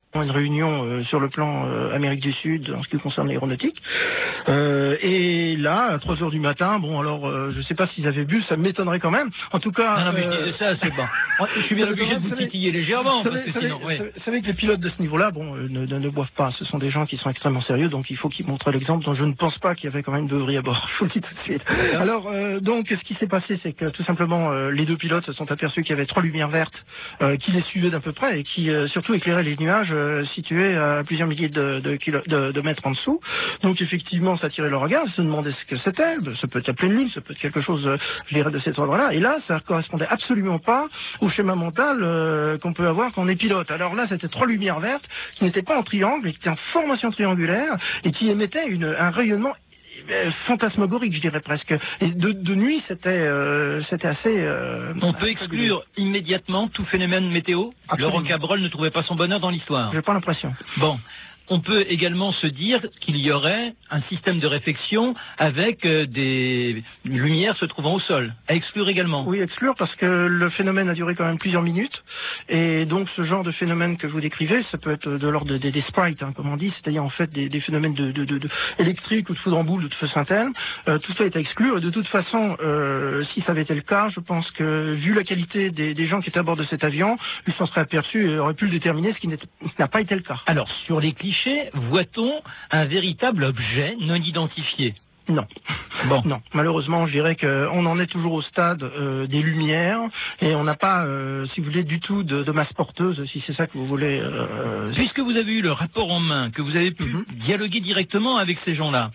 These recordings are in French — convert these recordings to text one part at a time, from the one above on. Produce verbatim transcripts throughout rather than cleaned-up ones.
une réunion euh, sur le plan euh, Amérique du Sud en ce qui concerne l'aéronautique. Euh, et là, à trois heures du matin, bon alors, euh, je sais pas s'ils avaient bu, ça m'étonnerait quand même. En tout cas... Non, non, mais euh... je disais ça, c'est bon. Je suis bien obligé de vous titiller légèrement, Vous parce savez, que sinon... vous Oui. savez que les pilotes de ce niveau-là, bon, euh, ne, ne, ne boivent pas. Ce sont des gens qui sont extrêmement sérieux, donc il faut qu'ils montrent l'exemple. Donc je ne pense pas qu'il y avait quand même de beuverie à bord. Je vous le dis tout de suite. Alors, euh, donc, ce qui s'est passé, c'est que tout simplement, euh, les deux pilotes se sont aperçus qu'il y avait trois lumières vertes euh, qui les suivaient d'à peu près et qui euh, surtout éclairaient les nuages euh, situés à plusieurs milliers de, de, kilo, de, de mètres en dessous. Donc effectivement, ça attirait leur regard. Ils se demandaient ce que c'était. Ça peut être la pleine lune, ça peut être quelque chose, euh, je dirais, de cet ordre-là. Et là, ça correspondait absolument pas au schéma mental euh, qu'on peut avoir quand on est pilote. Alors là, c'était trois lumières vertes qui n'étaient pas en triangle, mais qui étaient en formation triangulaire et qui émettaient une, un rayonnement fantasmagorique, je dirais presque. Et de, de nuit, c'était euh, c'était assez... Euh, On peut exclure immédiatement tout phénomène météo. Absolument. Le Rocabrol ne trouvait pas son bonheur dans l'histoire. J'ai pas l'impression. Bon. On peut également se dire qu'il y aurait un système de réflexion avec euh, des lumières se trouvant au sol, à exclure également. Oui, exclure, parce que le phénomène a duré quand même plusieurs minutes, et donc ce genre de phénomène que vous décrivez, ça peut être de l'ordre des, des sprites, hein, comme on dit, c'est-à-dire en fait des, des phénomènes de, de, de, de électriques ou de feu en boule ou de feu Saint-Elme. Euh, tout ça est à exclure, et de toute façon, euh, si ça avait été le cas, je pense que, vu la qualité des, des gens qui étaient à bord de cet avion, ils s'en seraient aperçus et auraient pu le déterminer, ce qui n'a pas été le cas. Alors, sur les clichés, voit-on un véritable objet non identifié? Non. Bon. Non. Malheureusement, je dirais qu'on en est toujours au stade euh, des lumières et on n'a pas, euh, si vous voulez, du tout de, de masse porteuse, si c'est ça que vous voulez. Euh... Puisque vous avez eu le rapport en main, que vous avez pu mm-hmm. dialoguer directement avec ces gens-là,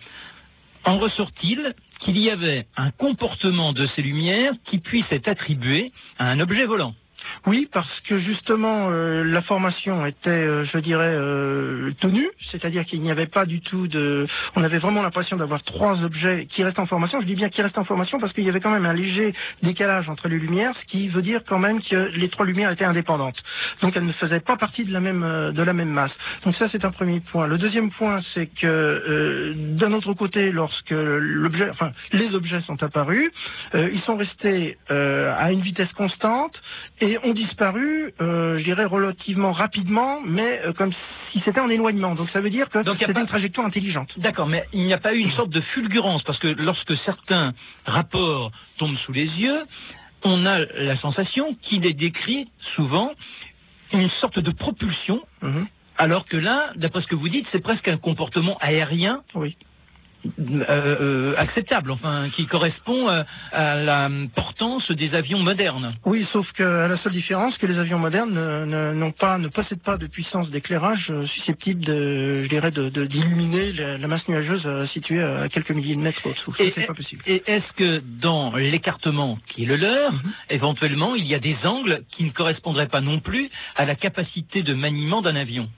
en ressort-il qu'il y avait un comportement de ces lumières qui puisse être attribué à un objet volant? Oui, parce que justement euh, la formation était, euh, je dirais, euh, tenue, c'est-à-dire qu'il n'y avait pas du tout de... On avait vraiment l'impression d'avoir trois objets qui restent en formation. Je dis bien qui restent en formation parce qu'il y avait quand même un léger décalage entre les lumières, ce qui veut dire quand même que les trois lumières étaient indépendantes. Donc elles ne faisaient pas partie de la même, euh, de la même masse. Donc ça, c'est un premier point. Le deuxième point, c'est que euh, d'un autre côté, lorsque l'objet, enfin les objets sont apparus, euh, ils sont restés euh, à une vitesse constante et ont disparu, euh, je dirais, relativement rapidement, mais euh, comme si c'était en éloignement. Donc ça veut dire que c'était pas... une trajectoire intelligente. D'accord, mais il n'y a pas eu une sorte de fulgurance, parce que lorsque certains rapports tombent sous les yeux, on a la sensation qu'il est décrit souvent une sorte de propulsion, mm-hmm. alors que là, d'après ce que vous dites, c'est presque un comportement aérien. Oui. Euh, euh, acceptable, enfin, qui correspond euh, à la portance des avions modernes. Oui, sauf que à la seule différence que les avions modernes ne, ne, n'ont pas, ne possèdent pas de puissance d'éclairage euh, susceptible de, je dirais, de, de, d'illuminer la, la masse nuageuse euh, située à quelques milliers de mètres au-dessous. Ça, et, c'est pas possible. Et est-ce que dans l'écartement qui est le leur, mm-hmm. éventuellement, il y a des angles qui ne correspondraient pas non plus à la capacité de maniement d'un avion?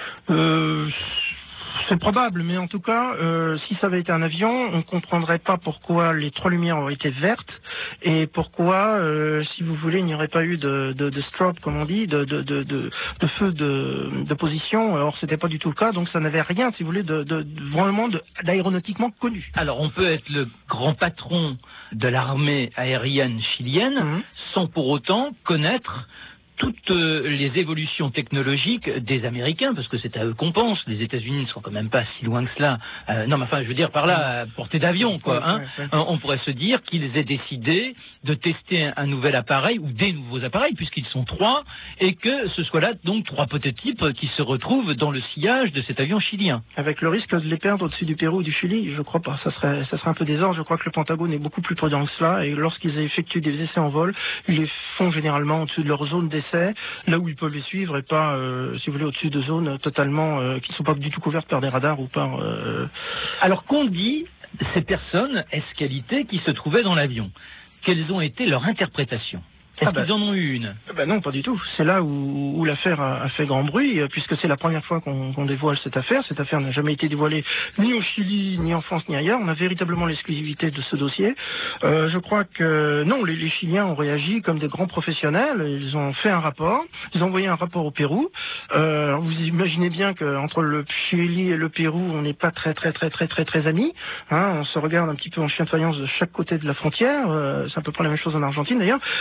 euh, C'est probable, mais en tout cas, euh, si ça avait été un avion, on ne comprendrait pas pourquoi les trois lumières auraient été vertes et pourquoi, euh, si vous voulez, il n'y aurait pas eu de, de, de strobe, comme on dit, de, de, de, de, de feu de, de position. Or, c'était pas du tout le cas, donc ça n'avait rien, si vous voulez, de, de, de vraiment de, d'aéronautiquement connu. Alors, on peut être le grand patron de l'armée aérienne chilienne mmh. sans pour autant connaître toutes les évolutions technologiques des Américains, parce que c'est à eux qu'on pense. Les États-Unis ne sont quand même pas si loin que cela. Euh, non, mais enfin, je veux dire par là, à portée d'avion, quoi. Hein. Ouais, ouais, ouais. On pourrait se dire qu'ils aient décidé de tester un, un nouvel appareil ou des nouveaux appareils, puisqu'ils sont trois, et que ce soit là donc trois prototypes qui se retrouvent dans le sillage de cet avion chilien. Avec le risque de les perdre au-dessus du Pérou ou du Chili, je crois pas. Ça serait, ça serait un peu désordre. Je crois que le Pentagone est beaucoup plus prudent que cela, et lorsqu'ils effectuent des essais en vol, ils les font généralement au-dessus de leur zone d'essai, là où ils peuvent les suivre et pas, euh, si vous voulez, au-dessus de zones totalement euh, qui ne sont pas du tout couvertes par des radars ou par... Euh... Alors qu'ont dit ces personnes escalitées qui se trouvaient dans l'avion? Quelles ont été leurs interprétations? Est-ce ah ben, qu'ils en ont eu une? Ben non, pas du tout. C'est là où, où l'affaire a, a fait grand bruit, puisque c'est la première fois qu'on, qu'on dévoile cette affaire. Cette affaire n'a jamais été dévoilée ni au Chili, ni en France, ni ailleurs. On a véritablement l'exclusivité de ce dossier. Euh, je crois que non, les, les Chiliens ont réagi comme des grands professionnels. Ils ont fait un rapport. Ils ont envoyé un rapport au Pérou. Euh, vous imaginez bien qu'entre le Chili et le Pérou, on n'est pas très, très, très, très, très, très amis. Hein, on se regarde un petit peu en chien de faïence de chaque côté de la frontière. Euh, c'est à peu près la même chose en Argentine, d'ailleurs. Et, mais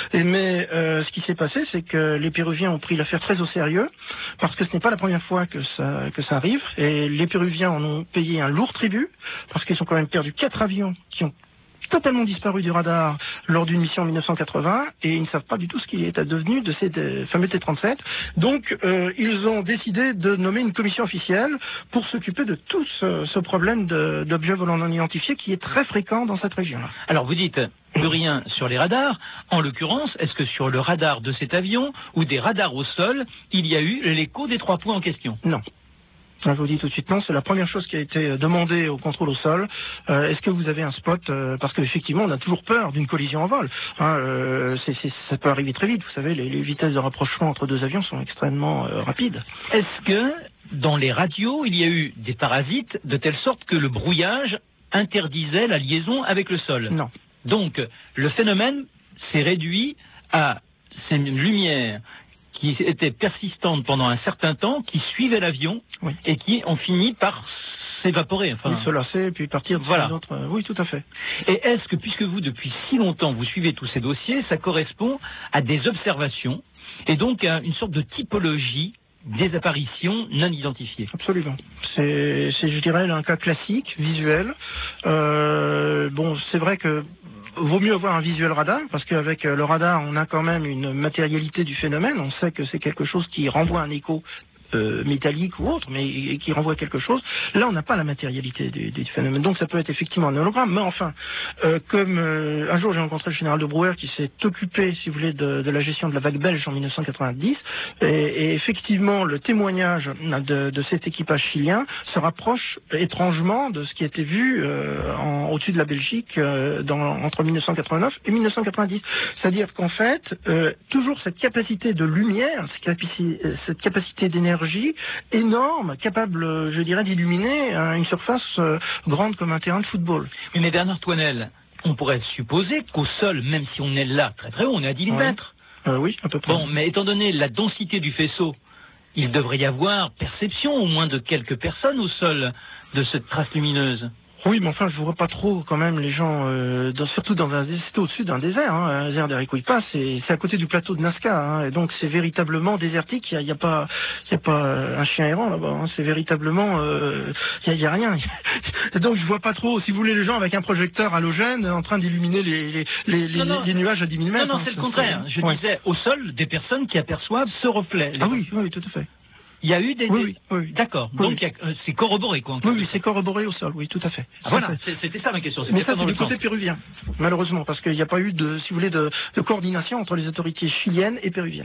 Mais euh, ce qui s'est passé, c'est que les Péruviens ont pris l'affaire très au sérieux, parce que ce n'est pas la première fois que ça, que ça arrive, et les Péruviens en ont payé un lourd tribut, parce qu'ils ont quand même perdu quatre avions qui ont totalement disparu du radar lors d'une mission en mille neuf cent quatre-vingts, et ils ne savent pas du tout ce qui est advenu de ces de, fameux T trente-sept. Donc euh, ils ont décidé de nommer une commission officielle pour s'occuper de tout ce, ce problème d'objets volants non identifiés qui est très fréquent dans cette région-là. Alors vous dites plus rien sur les radars. En l'occurrence, est-ce que sur le radar de cet avion ou des radars au sol, il y a eu l'écho des trois points en question? Non. Je vous dis tout de suite non, c'est la première chose qui a été demandée au contrôle au sol. Euh, Est-ce que vous avez un spot euh, Parce qu'effectivement, on a toujours peur d'une collision en vol. Hein, euh, c'est, c'est, ça peut arriver très vite. Vous savez, les, les vitesses de rapprochement entre deux avions sont extrêmement euh, rapides. Est-ce que dans les radios, il y a eu des parasites de telle sorte que le brouillage interdisait la liaison avec le sol? Non. Donc, le phénomène s'est réduit à ces lumières qui étaient persistantes pendant un certain temps, qui suivaient l'avion, oui, et qui ont fini par s'évaporer. Enfin, oui, se lasser et puis partir de voilà. Autre... Oui, tout à fait. Et est-ce que, puisque vous, depuis si longtemps, vous suivez tous ces dossiers, ça correspond à des observations et donc à une sorte de typologie des apparitions non identifiées? Absolument. C'est, je dirais, un cas classique, visuel. Euh, bon, c'est vrai que vaut mieux avoir un visuel radar, parce qu'avec le radar, on a quand même une matérialité du phénomène. On sait que c'est quelque chose qui renvoie un écho Euh, métallique ou autre, mais qui renvoie quelque chose. Là, on n'a pas la matérialité du, du phénomène. Donc, ça peut être effectivement un hologramme. Mais enfin, euh, comme euh, un jour, j'ai rencontré le général de Brouwer qui s'est occupé, si vous voulez, de, de la gestion de la vague belge en mille neuf cent quatre-vingt-dix. Et, et effectivement, le témoignage de, de cet équipage chilien se rapproche étrangement de ce qui a été vu euh, en, au-dessus de la Belgique euh, dans, entre mille neuf cent quatre-vingt-neuf et mille neuf cent quatre-vingt-dix. C'est-à-dire qu'en fait, euh, toujours cette capacité de lumière, cette capacité, cette capacité d'énergie énorme, capable, je dirais, d'illuminer une surface euh, grande comme un terrain de football. Mais Bernard Toinel, on pourrait supposer qu'au sol, même si on est là très très haut, on est à dix mille mètres. Euh, oui, à peu près. Bon, mais étant donné la densité du faisceau, il devrait y avoir perception au moins de quelques personnes au sol de cette trace lumineuse. Oui, mais enfin, je ne vois pas trop quand même les gens, euh, dans, surtout dans un, c'était au-dessus d'un désert, hein, un désert d'Arequipa, c'est, c'est à côté du plateau de Nazca, hein, et donc c'est véritablement désertique. Il n'y a, a pas, il y a pas un chien errant là-bas. Hein, c'est véritablement, euh, il n'y a, a rien. Et donc je vois pas trop, si vous voulez, les gens avec un projecteur halogène en train d'illuminer les, les, les, les, non, non. les nuages à dix mille mètres. Non, non, hein, c'est le contraire. Je ouais. disais au sol des personnes qui aperçoivent ce reflet. Ah oui, oui, tout à fait. Il y a eu des... Oui, oui, oui. D'accord. Oui, donc oui. euh, c'est corroboré, quoi. Oui, oui, c'est corroboré au sol, oui, tout à fait. Ah, voilà, c'était ça ma question. Mais ça, c'est du côté péruvien, malheureusement, parce qu'il n'y a pas eu de, si vous voulez, de, de coordination entre les autorités chiliennes et péruviennes.